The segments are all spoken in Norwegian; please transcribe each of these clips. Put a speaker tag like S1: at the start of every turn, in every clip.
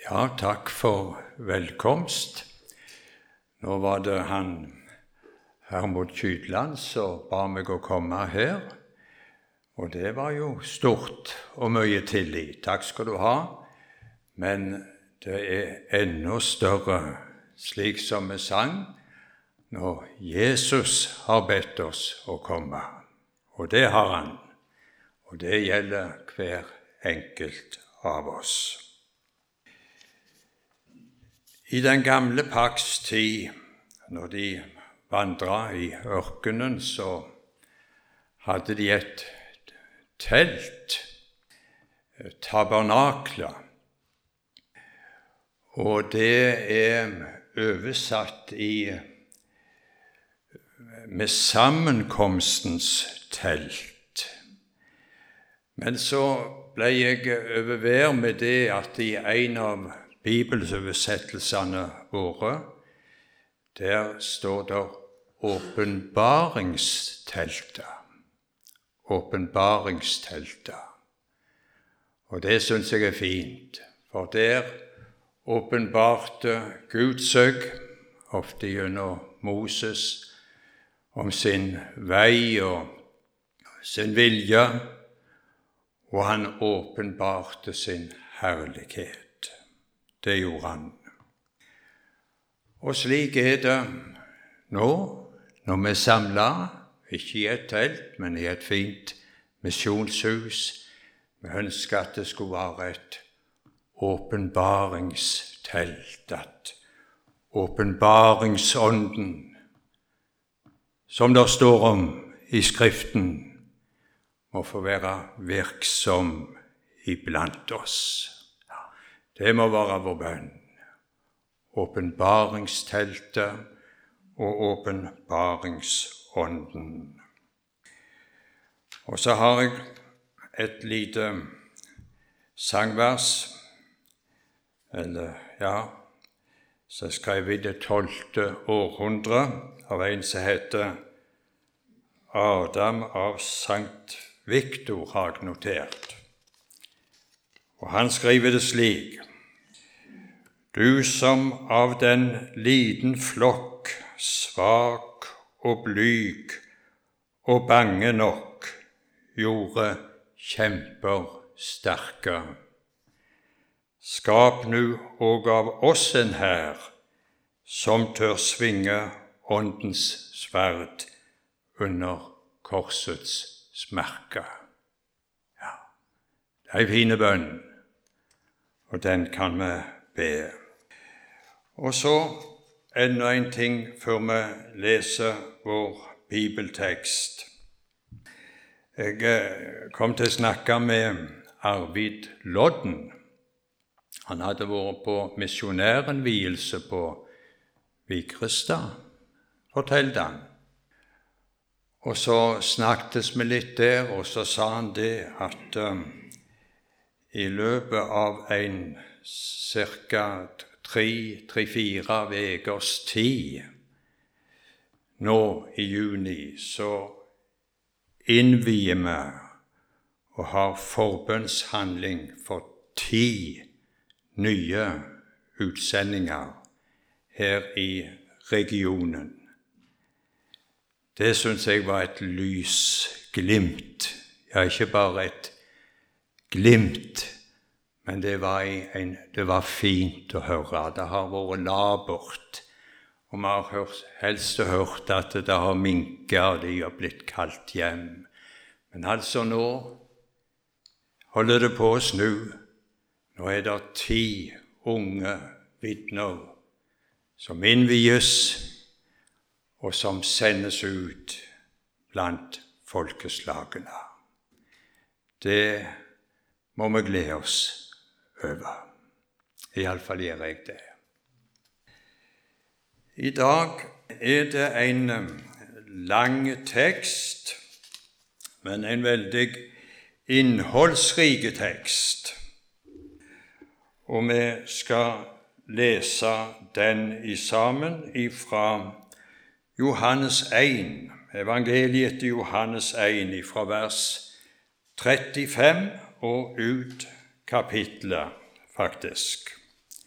S1: Ja, takk for velkomst. Nå var det han Hermod Kydland som ba meg å komme her, og det var jo stort og mye tillit. Takk skal du ha, men det er enda større, slik som vi sang, når Jesus har bedt oss å komme, og det har han, og det gjelder hver enkelt av oss. I den gamle pakts tid, når de vandret i ørkenen, så hadde de et telt, tabernakler, og det er oversatt med sammenkomstens telt. Men så ble jeg overværet med det at i en av bibelsoversettelsene våre, der står det åpenbaringsteltet. Åpenbaringsteltet. Og det synes jeg er fint, for der åpenbarte Gud seg, ofte gjennom Moses, om sin vei og sin vilje, og han åpenbarte sin herlighet. Det gjorde han. Og slik er det nå, når vi er samlet, ikke i et telt, men i et fint misjonshus. Vi ønsker at det skulle være et åpenbaringstelt, at åpenbaringsånden, som det står om i Skriften, må få være virksom iblant oss. Det må være vår bønn. Åpenbaringsteltet og åpenbaringsånden. Og så har jeg et lite sangvers, så skrev i det 12. århundre av en som heter Adam av Sankt Viktor, har jeg notert. Og han skriver det slik: Du som av den liten flokk, svak og blyg og bange nok, gjorde kjemper sterke. Skap nu og av oss en hær, som tør svinge åndens sverd under korsets smerke. Ja, det er en fin bønn, og den kan vi be. Og så enda en ting før vi leser vår bibeltekst. Jeg kom til å snakke med Arvid Lodden. Han hadde vært på misjonærenvielse på Vigrestad, fortalte han. Og så snakket vi litt der, og så sa han det at i løpet av en cirka 3-4 ukers tid, nå i juni, så innvier vi og har forbønnshandling for 10 nye utsendinger her i regionen. Det synes jeg var et lysglimt, ja, ikke bare et glimt, men det var fint å høre. Det har vært labert, og vi har helst hørt at det har minket, og de har blitt kalt hjem. Men altså nå holder det på å snu. Nå er det 10 unge vitner som innvies, og som sendes ut blant folkeslagene. Det må vi glede oss over. I alle fall gjør jeg det. I dag er det en lang tekst, men en veldig innholdsrik tekst. Og vi skal lese den sammen ifra Johannes 1, evangeliet til Johannes 1, fra vers 35 og ut kapitlet, faktisk.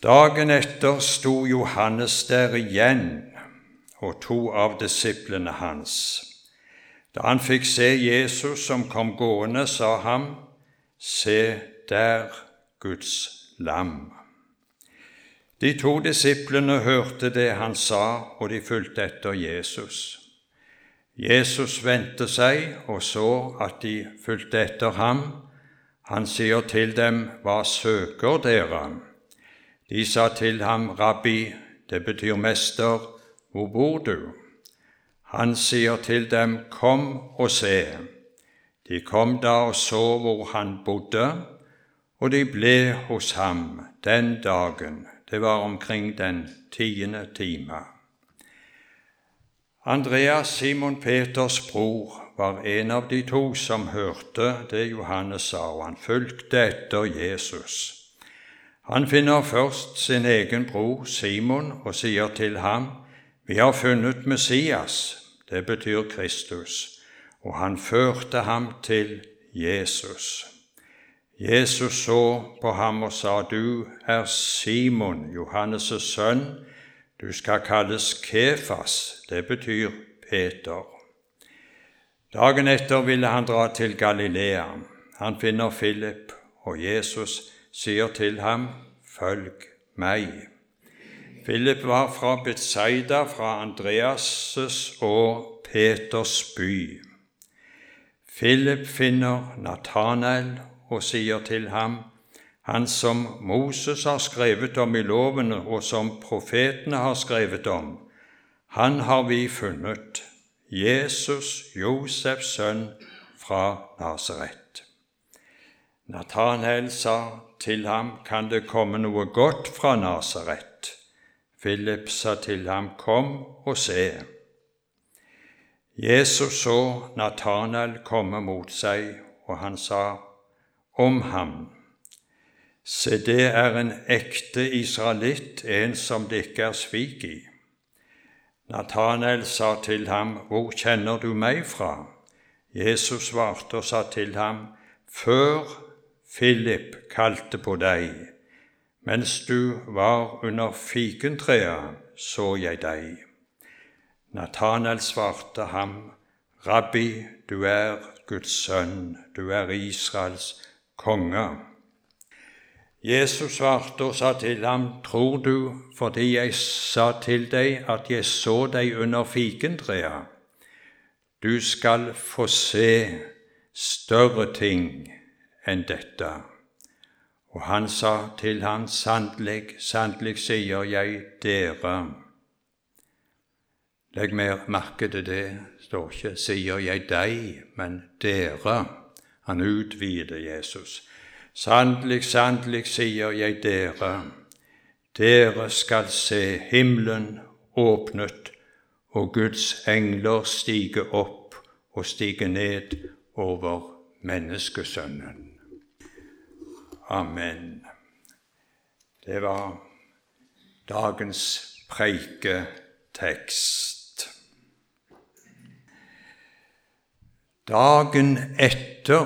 S1: Dagen etter sto Johannes der igjen, og 2 av disiplene hans. Da han fikk se Jesus som kom gående, sa han, «Se der Guds lam.» De 2 disiplene hørte det han sa, og de fulgte etter Jesus. Jesus vendte seg og så at de fulgte etter ham. Han sier til dem, «Hva søker dere?» De sa til ham, «Rabbi», det betyr mester, «hvor bor du?» Han sier til dem, «Kom og se.» De kom da og så hvor han bodde, og de ble hos ham den dagen. Det var omkring den 10. time. Andreas, Simon Peters bror, var en av de 2 som hørte det Johannes sa, og han fulgte etter Jesus. Han finner først sin egen bror Simon og sier til ham, «Vi har funnet Messias», det betyr Kristus, og han førte ham til Jesus. Jesus så på ham og sa, «Du er Simon, Johannes' sønn, du skal kalles Kefas», det betyr Peter. Dagen etter ville han dra til Galilea. Han finner Philip, og Jesus sier til ham, «Følg meg.» Philip var fra Betsaida, fra Andreas' og Peters by. Philip finner Nathanael og sier til ham, «Han som Moses har skrevet om i loven, og som profetene har skrevet om, han har vi funnet, Jesus, Josefs sønn fra Nasaret.» Nathanael sa til ham, «Kan det komme noe godt fra Nasaret?» Philip sa til ham, «Kom og se.» Jesus så Nathanael komme mot seg, og han sa om ham, «Se, det er en ekte israelitt, en som det ikke er svik i.» Nathanael sa til ham, «Hvor kjenner du meg fra?» Jesus svarte og sa til ham, «Før Philip kalte på deg, mens du var under fikentreet, så jeg deg.» Nathanael svarte ham, «Rabbi, du er Guds sønn, du er Israels konge.» Jesus svarte og sa til ham, «Tror du fordi jeg sa til deg at jeg så deg under fikentreet? Du skal få se større ting enn dette.» Og han sa til ham, «Sannelig, sannelig sier jeg dere.» Legg merke til det, står ikke «sier jeg deg», men «dere». Han utvider Jesus. «Sannelig, sannelig sier jeg dere, dere skal se himmelen åpnet, og Guds engler stige opp og stige ned over menneskesønnen.» Amen. Det var dagens preiketekst. Dagen etter,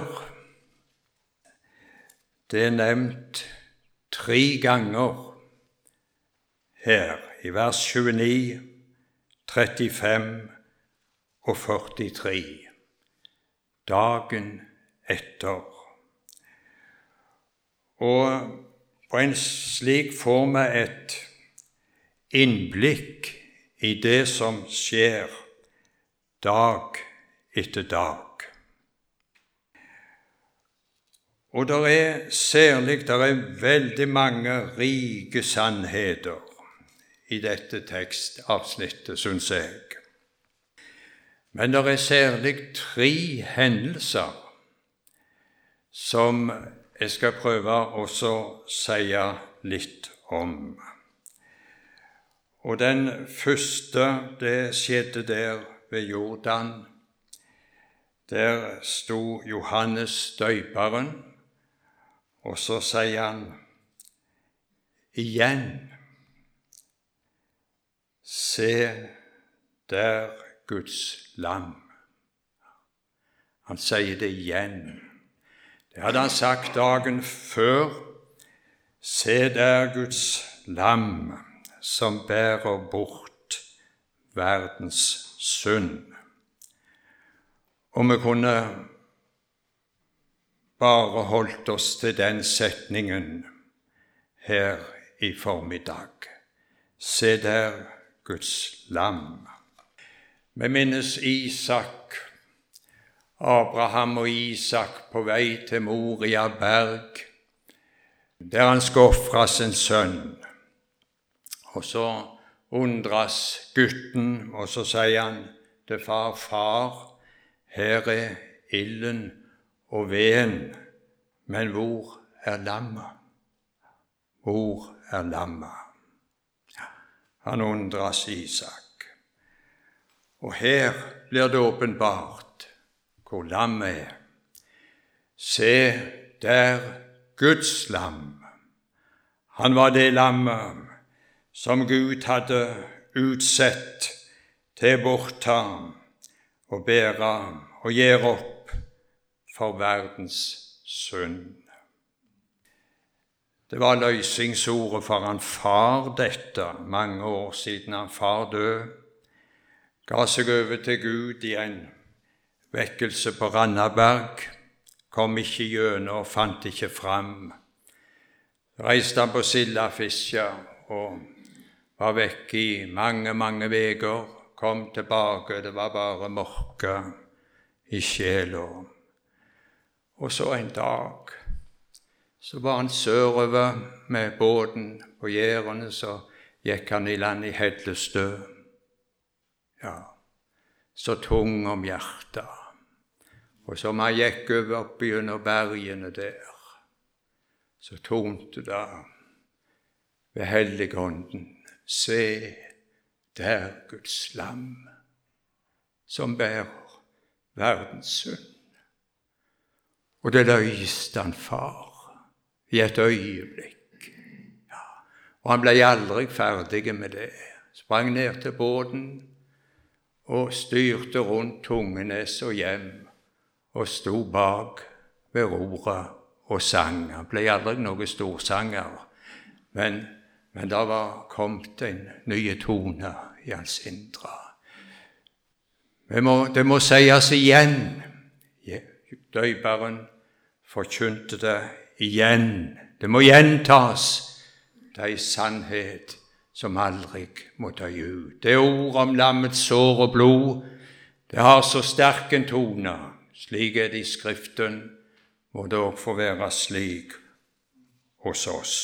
S1: det er nevnt 3 ganger her i vers 29, 35 og 43. Dagen etter. Og på en slik får vi et innblikk i det som skjer dag etter dag. Og det er veldig mange rike sannheter i dette tekstavsnittet, synes jeg. Men det er særlig 3 hendelser som jeg skal prøve også å si litt om. Og den første, det skjedde der ved Jordan. Der sto Johannes døperen, og så sier han igjen, «Se der Guds lam.» Han sier det igjen. Det hadde han sagt dagen før. «Se der Guds lam som bærer bort verdens synd. Og vi kunne bare holdt oss til den setningen her i formiddag. Se der Guds lam. Vi minnes Isak, Abraham og Isak på vei til Moria berg, der han skal ofre sin sønn. Og så undres gutten, og så sier han til far, far, her er ilden og veden, men hvor er lammet? Hvor er lammet? Han undres Isak. Og her blir det åpenbart hvor lammet er. Se der Guds lam. Han var det lammet som Gud hadde utsett til å bortta og bære og gjøre opp for verdens synd. Det var løsningsordet for han far dette, mange år siden han far død, ga seg over til Gud i en vekkelse på Randaberg, kom ikke gjennom og fant ikke fram. Reiste han på sildafiske og var vekk i mange, mange veker, kom tilbake, det var bare mørke i sjela. Og så en dag, så var han sørover med båten på Jærene, så gikk han i land i Hedlestø. Ja, så tung om hjertet. Og som han gikk over opp gjennom bergene der, så tonte det ved Helligånden, se der Guds lam, som bærer verdens synd. Og det løste han far i et øyeblikk. Ja. Og han ble aldri ferdig med det. Sprang ned til båten og styrte rundt Tungenes og hjem og sto bak ved roret og sang. Han ble aldri noen storsanger, men det var kommet en nye tone i hans indre. Det må sies igjen. Døperen forkynte det igjen. Det må gjentas. Det er en sannhet som aldri må dø ut. Det ord om lammets sår og blod, det har så sterk en tone. Slik er det i Skriften, må det også få være slik hos oss.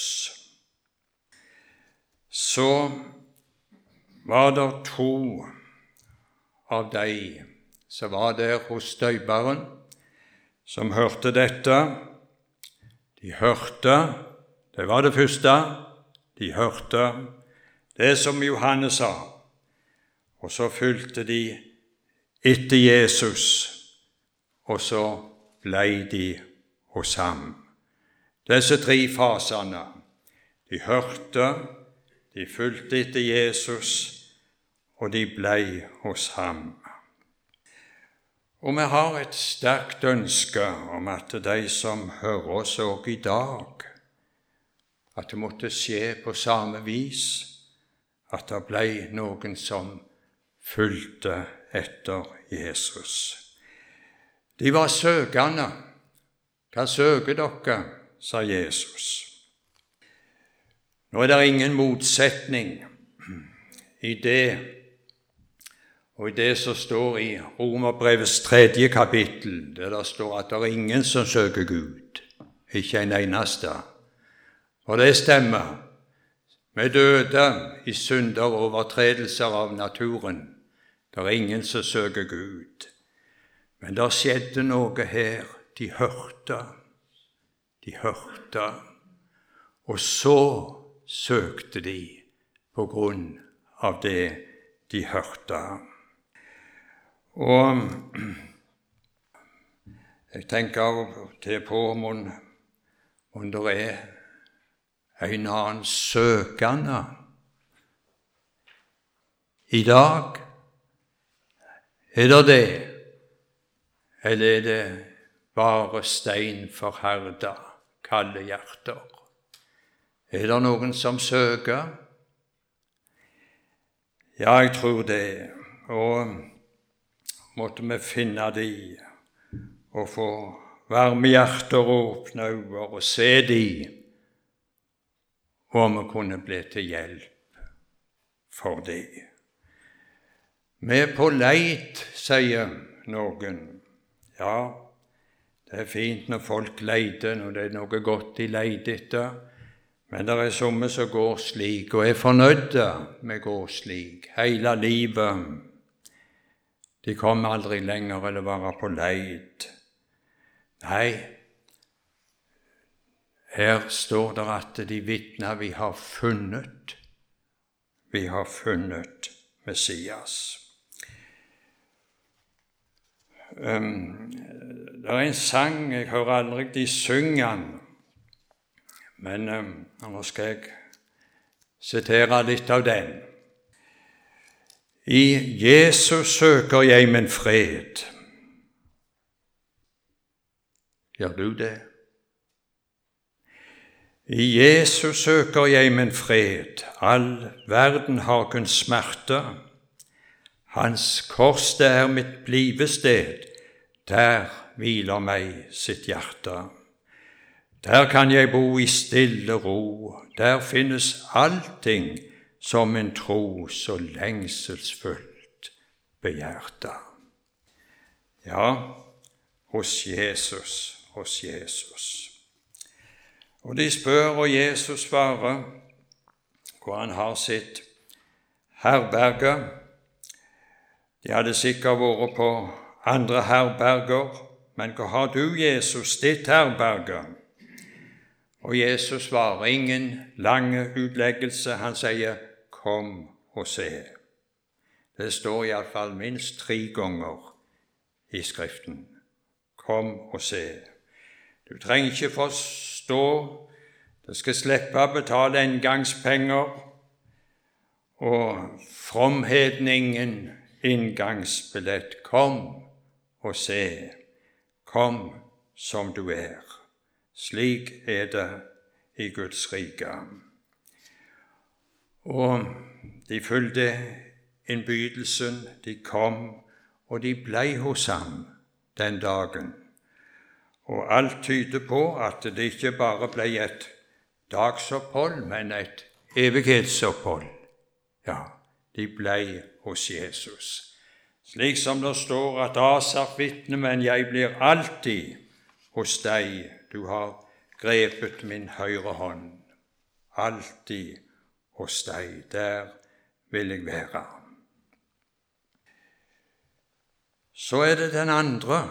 S1: Så var det to av de som var der hos døperen, som hørte dette. De hørte, det var det første, de hørte det som Johannes sa, og så fulgte de etter Jesus, og så ble de hos ham. Disse tre fasene, de hørte, de fulgte etter Jesus, og de ble hos ham. Og vi har et sterkt ønske om at de som hører oss også i dag, at det måtte skje på samme vis, at det ble noen som fulgte etter Jesus. De var søkende. Hva søker dere, sa Jesus. Nå er det ingen motsetning i det, og i det som står i Romerbrevets 3. kapittel, der det står at det er ingen som søker Gud, ikke en eneste. Og det stemmer. Vi døde i synder og overtredelser av naturen. Det er ingen som søker Gud. Men det skjedde noe her. De hørte, og så søkte de på grunn av det de hørte. Og jeg tenker til på om det er en annen søkende i dag. Er det? Eller er det bare stein forherda, kalde hjerter? Er det noen som søker? Ja, jeg tror det. Og måtte vi finne de og få varme hjerter og åpne øyne og se de, og vi kunne bli til hjelp for det. Vi er på leit, sier noen. Ja, det er fint når folk leiter, når det er noe godt de leiter etter, men det er somme som går slik, og er fornøyde med å gå slik, hele livet. De kommer aldri lenger eller være på leit. Nei, her står det at de vitner vi har funnet Messias. Det er en sang, jeg hører aldri de synger den, men nå skal jeg sitere litt av den. I Jesus søker jeg min fred. Gjør du det? I Jesus søker jeg min fred. All verden har kun smerte. Hans kors det er mitt blivested. Der hviler meg sitt hjerte. Der kan jeg bo i stille ro. Der finnes allting som en tro så lengselsfullt begjærte. Ja, hos Jesus. Og de spør, og Jesus svarer, hvor han har sitt herberge. De hadde sikkert vært på andre herberger, men hva har du, Jesus, ditt herberge? Og Jesus svarer ingen lange utleggelse, han sier, kom og se. Det står i alle fall minst 3 ganger i Skriften. Kom og se. Du trenger ikke forstå, du skal slippe å betale engangspenger, og fromheten ingen inngangsbillett. Kom og se, kom som du er. Slik er det i Guds rike. Og de fulgte innbydelsen, de kom, og de ble hos ham den dagen. Og alt tyder på at det ikke bare ble et dagsopphold, men et evighetsopphold. Ja, de ble hos Jesus. Slik som det står at Asaf vitner, men jeg blir alltid hos deg. Du har grepet min høyre hånd. Alltid hos deg. Der vil jeg være. Så er det den andre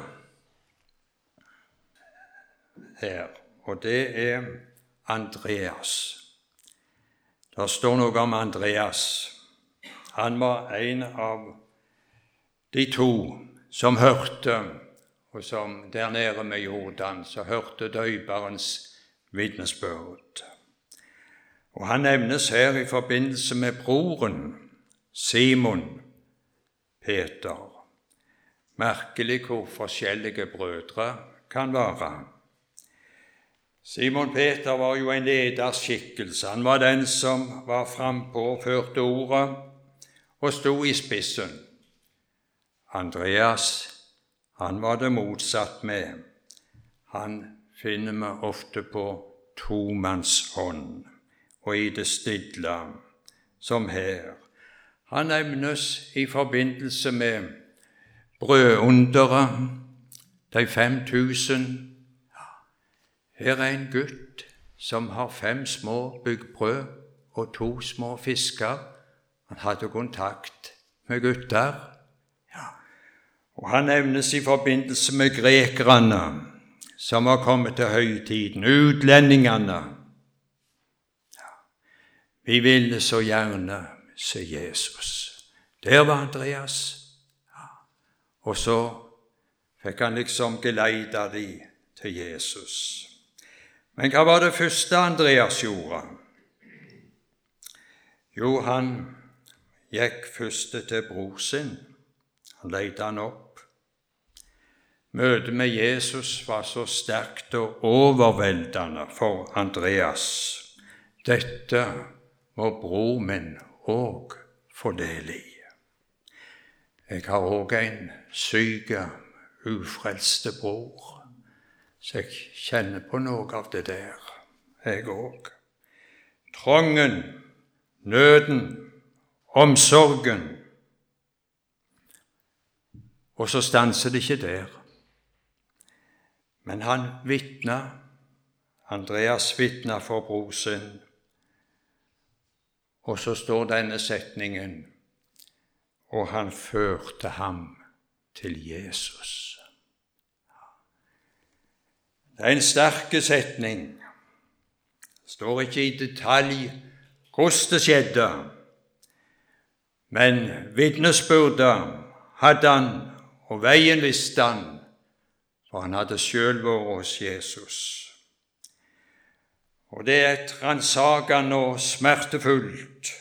S1: her, og det er Andreas. Der står noe om Andreas. Han var en av de 2 som hørte, og som der nede med Jordan, så hørte døyperens vitnesbyrd. Og han nevnes her i forbindelse med broren, Simon Peter. Merkelig hvor forskjellige brødre kan være. Simon Peter var jo en lederskikkelse. Han var den som var frampå og førte ordet, og stod i spissen. Andreas, han var det motsatt med. Han finner vi ofte på tomannshånd, og i det stille, som her. Han nevnes i forbindelse med brødunderet, de 5000. Her er en gutt som har 5 små byggbrød og 2 små fisker. Han hadde kontakt med gutter. Og han nevnes i forbindelse med grekerne som har kommet til høytiden, utlendingene. Vi ville så gjerne se Jesus. Der var Andreas. Og så fikk han liksom geleide de til Jesus. Men hva var det første Andreas gjorde? Jo, han gikk først til bror sin. Han leide han opp. Møtet med Jesus var så sterkt og overveldende for Andreas. Dette må bror min òg få del i. Jeg har òg en syk, ufrelste bror, så jeg kjenner på noe av det der, jeg òg. Trangen, nøden, omsorgen. Og så stanser det ikke der. Men han vitnet, Andreas vitnet for bror sin, og så står denne setningen, og han førte ham til Jesus. Det er en sterk setning. Det står ikke i detalj hvordan det skjedde, men vitnesbyrdet hadde han, og veien visste han, for han hadde selv vært hos Jesus. Og det er et ransakende og smertefullt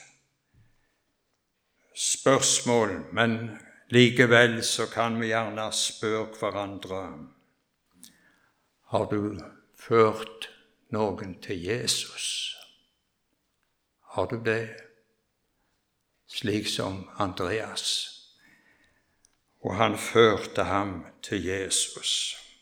S1: spørsmål, men likevel så kan vi gjerne spørre hverandre, har du ført noen til Jesus? Har du det? Slik som Andreas. Og han førte ham til Jesus.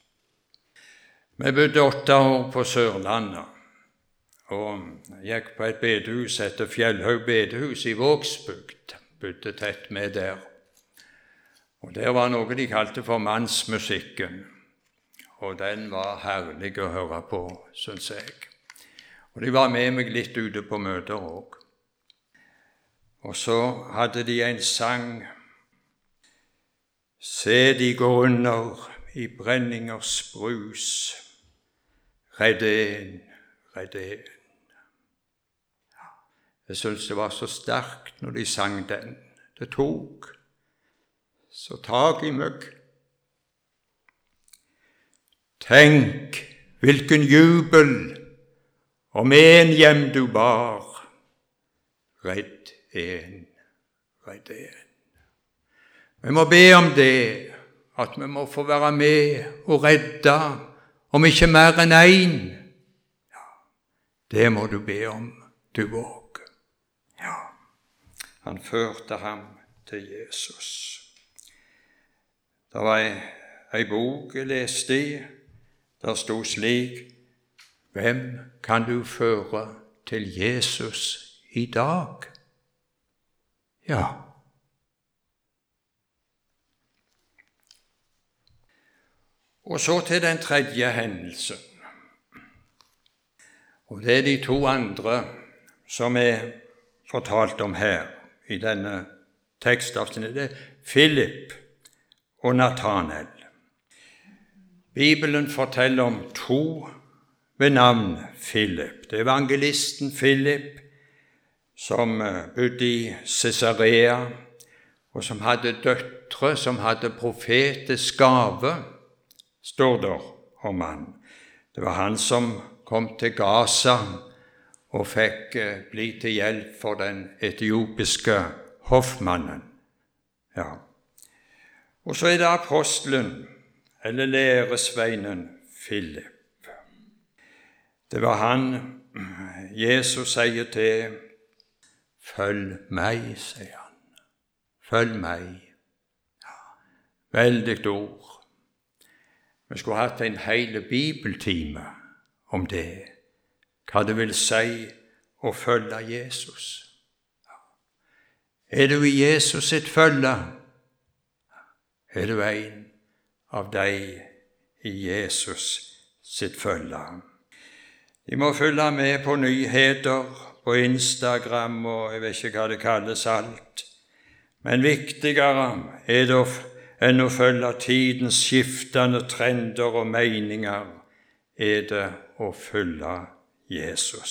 S1: Vi bodde 8 år på Sørlandet, og gikk på et bedehus etter Fjellhaug bedehus i Vågsbygd, bodde tett med der. Og der var noe de kalte for mannsmusikken, og den var herlig å høre på, synes jeg. Og de var med meg litt ute på møter også. Og så hadde de en sang, se de går under i brenningers brus, redd en, redd en. Jeg synes det var så sterkt når de sang den. Det tok så tag i meg. Tenk hvilken jubel om en hjem du bar, redd en, redd en. Vi må be om det, at vi må få være med og redde, om ikke mer enn en. Ja, det må du be om, du òg. Ja, han førte ham til Jesus. Det var ei bok jeg leste i, der stod slik, hvem kan du føre til Jesus i dag? Ja. Og så til den tredje hendelsen. Og det er de 2 andre som er fortalt om her i denne tekstavsnittet, Philip og Nathanael. Bibelen forteller om 2 ved navn Philip. Det er evangelisten Philip, som bodde i Caesarea, og som hadde døtre som hadde profetisk gave, står der om han. Det var han som kom til Gaza og fikk bli til hjelp for den etiopiske hoffmannen. Ja. Og så er det apostelen, eller læresveinen Philip. Det var han Jesus sier til, følg meg, sier han. Følg meg. Ja, veldig ord. Vi skulle hatt en hel bibeltime om det, hva det vil si å følge Jesus. Ja. Er du i Jesus sitt følge? Er du en av deg i Jesus sitt følge? De må følge med på nyheter, på Instagram og jeg vet ikke hva det kalles alt. Men viktigere er det enn å følge tidens skiftende trender og meninger, er det å følge Jesus.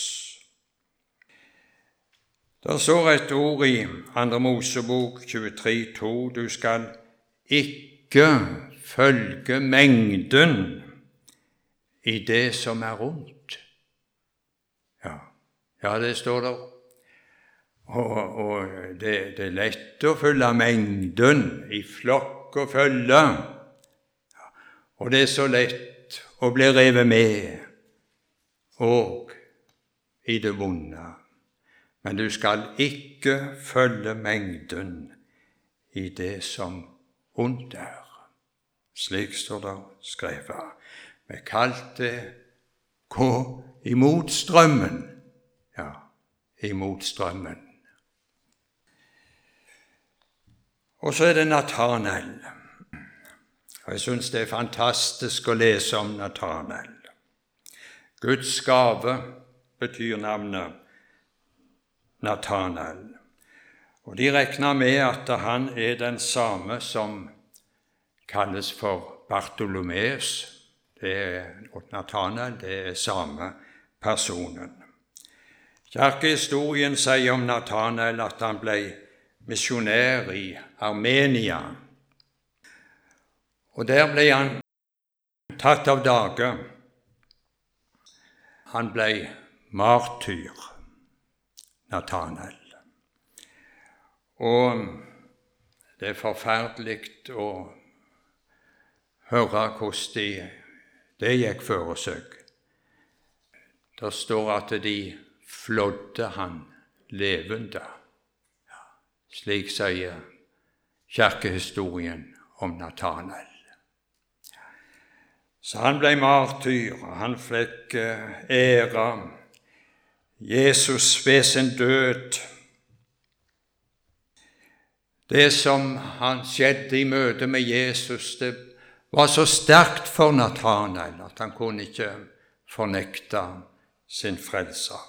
S1: Der står et ord i 2. Mosebok 23:2, du skal ikke følge mengden i det som er rundt. Ja, det står der. Og det er lett å følge mengden i flokk og følge. Og det er så lett å bli revet med, og i det vonde, men du skal ikke følge mengden i det som ondt er. Slik står det skrevet. Vi kalte det gå imot strømmen. Ja, imot strømmen. Og så er det Natanael. Og jeg synes det er fantastisk å lese om Natanael. Guds gave betyr navnet Natanael. Og de regner med at han er den samme som kalles for Bartolomeus. Og Natanael, det er samme personen. Kirkehistorien sier om Natanael at han ble misjonær i Armenia. Og der ble han tatt av dage. Han ble martyr, Natanael. Og det er forferdelig å høre hvordan det gikk for seg. Det står at de flådde han levende. Ja, slik sier kirkehistorien om Natanael. Så han ble martyr, og han fikk ære. Jesus ved sin død. Det som han skjedde i møte med Jesus, det var så sterkt for Natanael at han kunne ikke fornekte sin frelser.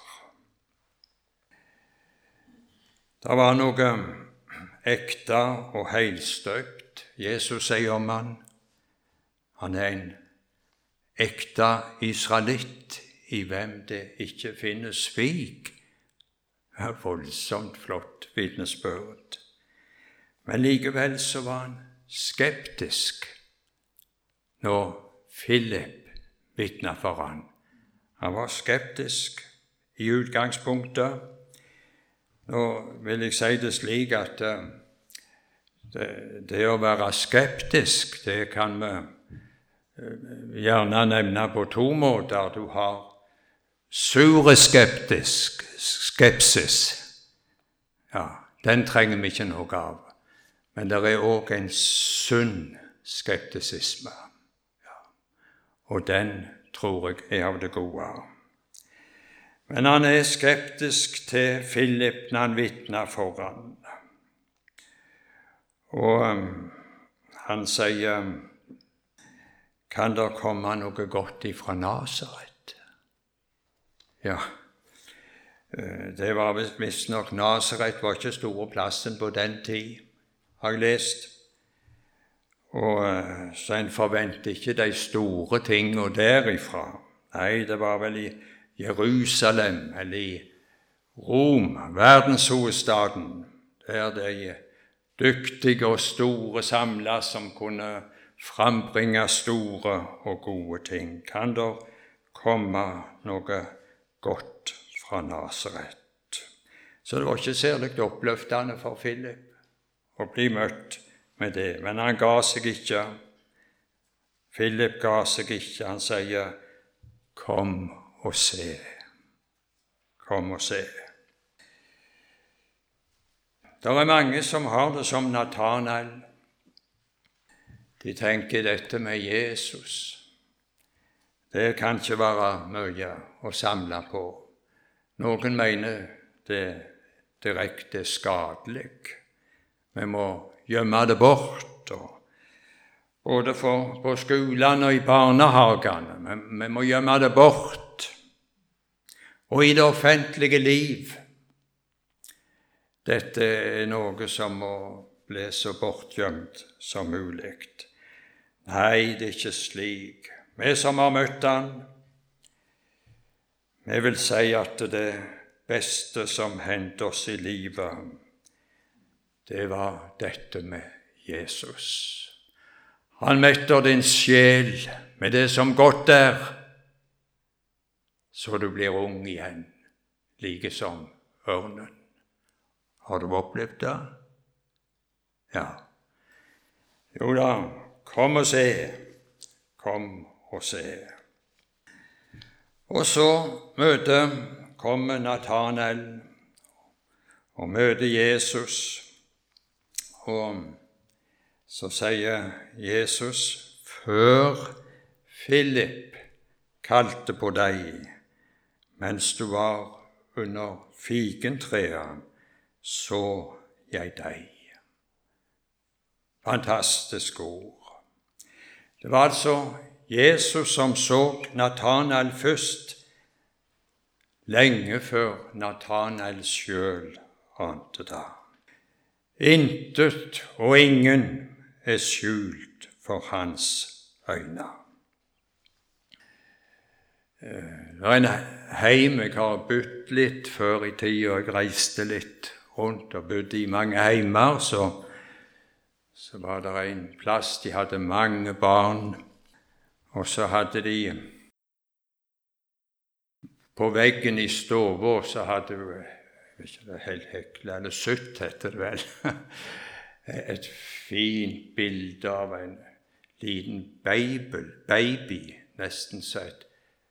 S1: Det var noe ekte og heilstøpt. Jesus sier om han er en ekte israelitt i hvem det ikke finnes svik. Det er voldsomt flott vitnesbyrd. Men likevel så var han skeptisk når Philip vitnet for han. Han var skeptisk i utgangspunktet. Nå vil jeg si det slik at det å være skeptisk, det kan vi gjerne nevne på to måter. Du har sure skepsis. Ja, den trenger vi ikke noe av. Men det er også en sunn skeptisisme. Ja. Og den tror jeg er av det gode. Men han er skeptisk til Philip når han vitner for han. Og han sier, kan det komme noe godt ifra Nasaret? Ja, det var visst nok Nasaret var ikke store plassen på den tid, har jeg lest. Og så en forventer ikke de store tingene derifra. Nei, det var vel i Jerusalem eller i Rom, verdenshovedstaden, der de dyktige og store samlet som kunne frambringe store og gode ting. Kan det komme noe godt fra Nasaret? Så det var ikke særlig oppløftende for Philip å bli møtt med det. Men han ga seg ikke. Philip ga seg ikke. Han sier, kom og se. Kom og se. Det er mange som har det som Natanael. De tenker dette med Jesus. Det kan ikke være mye å samle på. Noen mener det direkte skadelig. Vi må gjemme det bort, både på skolene og i barnehagene. Vi må gjemme det bort. Og i det offentlige liv. Dette er noe som må bli så bortgjemt som mulig. Nei, det er ikke slik. Vi som har møtt han, vi vil si at det beste som hendte oss i livet, det var dette med Jesus. Han metter din sjel med det som godt er, så du blir ung igjen, like som ørnen. Har du opplevd det? Ja. Jo da, kom og se. Kom og se. Og så møter kommer Natanael og møter Jesus, og så sier Jesus, før Philip kalte på deg, mens du var under figentreet, så jeg deg. Fantastisk ord. Det var altså Jesus som så Natanael først, lenge før Natanael selv ante det. Intet og ingen er skjult for hans øyne. Det er en heim jeg har bodd litt før i tiden, og jeg reiste litt rundt og bodde i mange heimer, så var det en plass, de hadde mange barn, og så hadde de på veggen i stua, så hadde du, ikke det helt hekle, eller sutt heter det vel, et fint bilde av en liten baby, nesten sett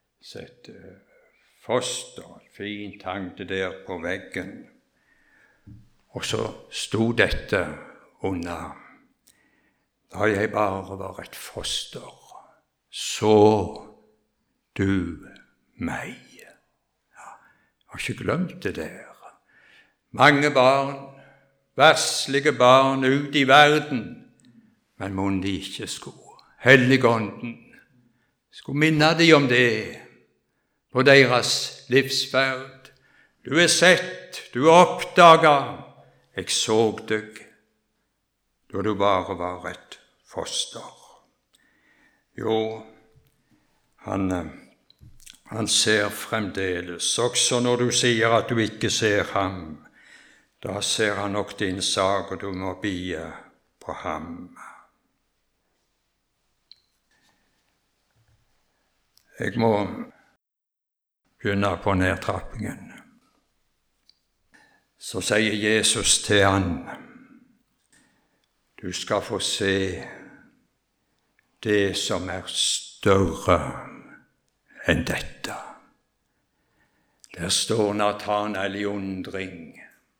S1: foster, fint hangte der på veggen. Og så sto dette under. Da jeg bare var et foster, så du meg. Jeg har ikke glemt det der. Mange barn, verslige barn ut i verden, men mon de ikke skulle. Helligånden skulle minne de om det på deres livsferd. Du er sett, du er oppdaget. Jeg så deg da du bare var et foster. Jo, han ser fremdeles, også når du sier at du ikke ser ham. Da ser han nok din sak, og du må bie på ham. Jeg må begynne på nedtrappingen. Så sier Jesus til han, du skal få se det som er større enn dette. Der står Natanael i undring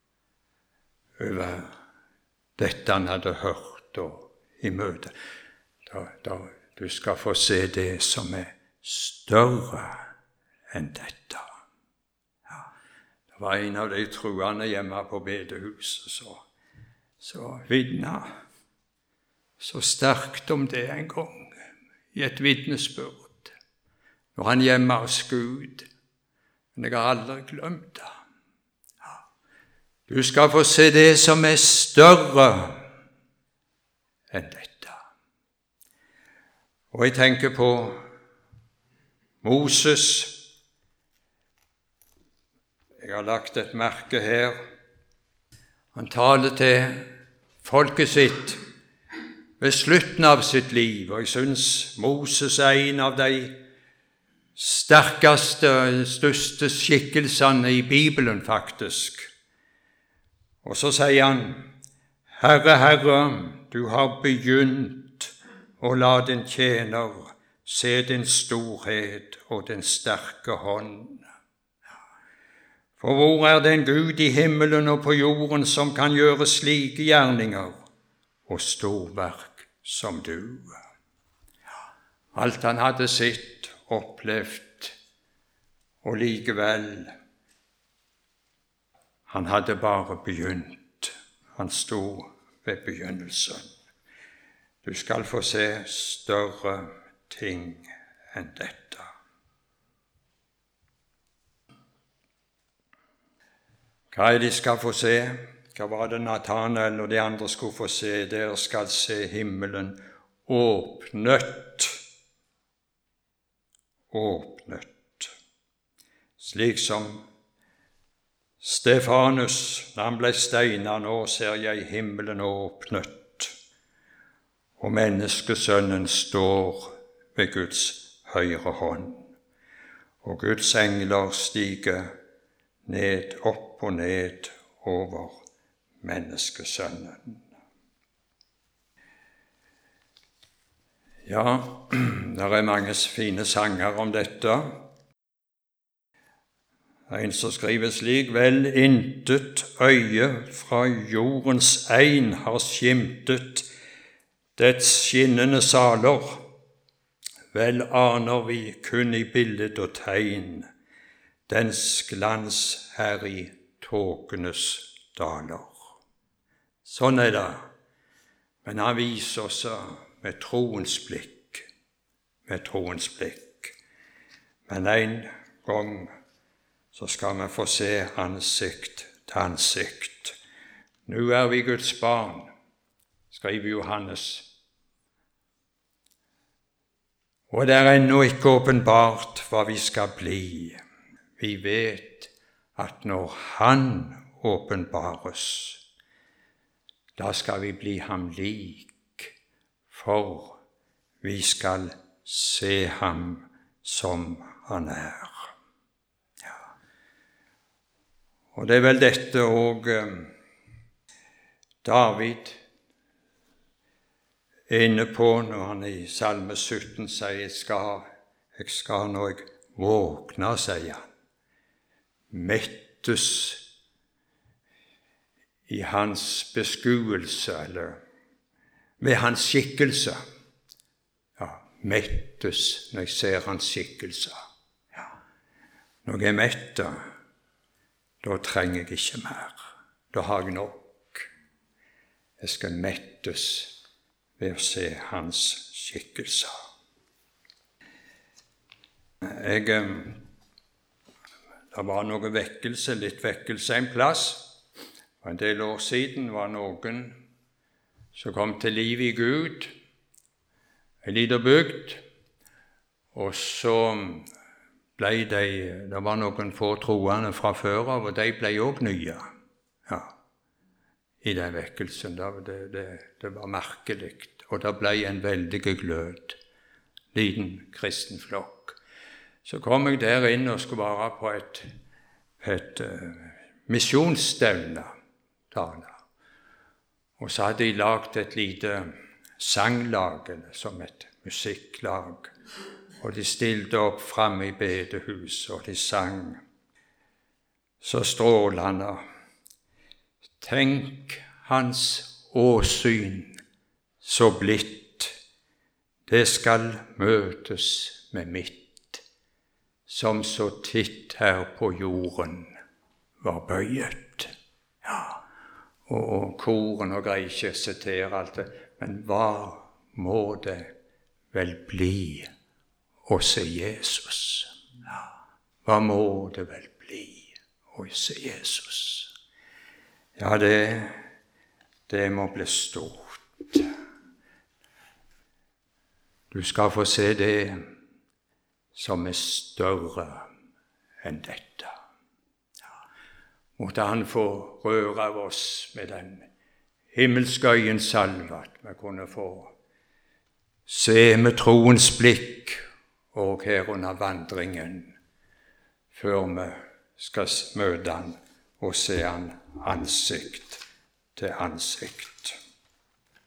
S1: over dette han hadde hørt og i møte. Du skal få se det som er større enn dette. Ja, det var en av de troende hjemme på bedehuset, så vitna så sterkt om det en gang i et vitnesbyrd. Når han hjemme hos Gud, men jeg har aldri glemt det. Ja. Du skal få se det som er større enn dette. Og jeg tenker på Moses. Jeg har lagt et merke her. Han taler til folket sitt ved slutten av sitt liv, og jeg synes Moses er en av de sterkeste, største skikkelsene i Bibelen, faktisk. Og så sier han, Herre, Herre, du har begynt å la din tjener se din storhet og din sterke hånd. For hvor er den Gud i himmelen og på jorden som kan gjøre slike gjerninger og storverk som du? Alt han hadde sett, opplevd, og likevel, han hadde bare begynt. Han sto ved begynnelsen. Du skal få se større ting enn dette. Hva er de skal få se? Hva var det Natanael og de andre skulle få se? Dere skal se himmelen åpnet. Åpnet. Slik som Stefanus, da han ble steinet, nå ser jeg himmelen åpnet, og menneskesønnen står ved Guds høyre hånd, og Guds engler stiger ned, opp og ned over menneskesønnen. Ja, det er mange fine sanger om dette. En som skriver slik: vel intet øye fra jordens ein har skimtet dets skinnende saler, vel aner vi kun i bildet og tegn dens glans her i tåkenes daler. Sånn er det, men han viser oss med troens blikk, Men en gang så skal vi få se ansikt til ansikt. Nå er vi Guds barn, skriver Johannes. Og det er ennå ikke åpenbart hva vi skal bli. Vi vet at når Han åpenbares, da skal vi bli ham lik, for vi skal se ham som han er. Ja. Og det er vel dette også David er inne på når han i Salme 17 sier jeg skal når jeg våkner, sier han, mettes i hans beskuelse, eller ved hans skikkelse. Ja, mettes når jeg ser hans skikkelse. Ja. Når jeg er mettet, da trenger jeg ikke mer. Da har jeg nok. Jeg skal mettes ved å se hans skikkelse. Det var noe vekkelse, litt vekkelse en plass. For en del år siden var noen som kom til liv i Gud, en liten bygd, og så ble det var noen få troende fra før av, og de ble også nye, ja, i den vekkelsen. Det var merkelig, og det ble en veldig glød, liten kristen flokk. Så kom jeg der inn og skulle være på et misjonsstevne, og så hadde de lagt et lite sanglag, eller som et musikklag, og de stilte opp fremme i bedehuset, og de sang så strålende. Tenk hans åsyn så blitt, det skal møtes med mitt, som så titt her på jorden var bøyet. Ja, og koren og greier ikke sitere alt det, men hva må det vel bli å se Jesus? Ja, hva må det vel bli å se Jesus? Ja, det må bli stort. Du skal få se det som er større enn dette. Måtte han få røre av oss med den himmelske øyensalve, at vi kunne få se med troens blikk og her under vandringen, før vi skal møte han og se han ansikt til ansikt.